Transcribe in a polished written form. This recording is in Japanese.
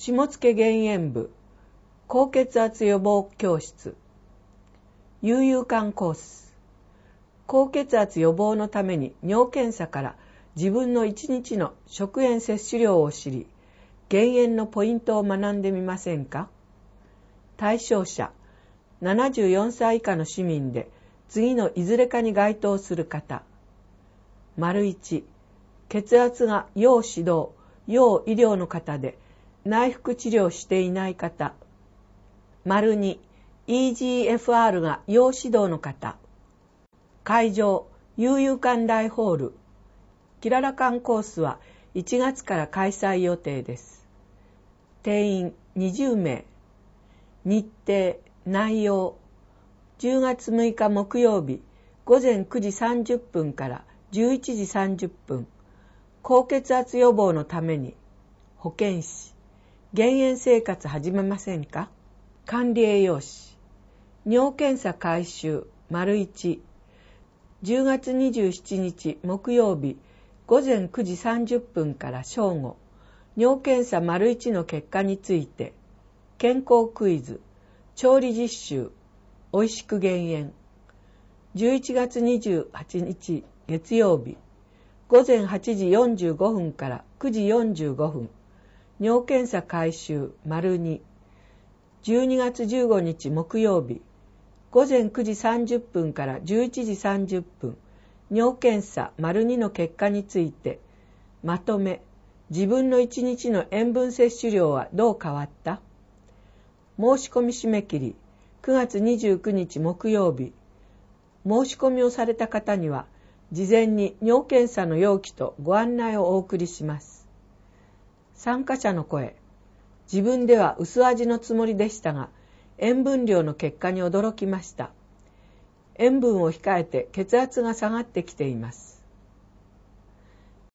下野減塩部高血圧予防教室悠々館コース。高血圧予防のために尿検査から自分の1日の食塩摂取量を知り、減塩のポイントを学んでみませんか？対象者、74歳以下の市民で次のいずれかに該当する方。1、血圧が要指導、要医療の方で内服治療していない方。2、EGFR が要指導の方。会場、悠々館大ホール。キララ館コースは1月から開催予定です。定員20名。日程、内容。10月6日木曜日、午前9時30分から11時30分。高血圧予防のために、保健師、減塩生活始めませんか？管理栄養士。尿検査開始、1、10月27日木曜日午前9時30分から正午、尿検査1の結果について、健康クイズ、調理実習、おいしく減塩。11月28日月曜日、午前8時45分から9時45分、尿検査開始、2、12月15日木曜日、午前9時30分から11時30分、尿検査 ② の結果について、まとめ、自分の1日の塩分摂取量はどう変わった？申し込み締め切り、9月29日木曜日。申し込みをされた方には、事前に尿検査の要記とご案内をお送りします。参加者の声、自分では薄味のつもりでしたが、塩分量の結果に驚きました。塩分を控えて血圧が下がってきています。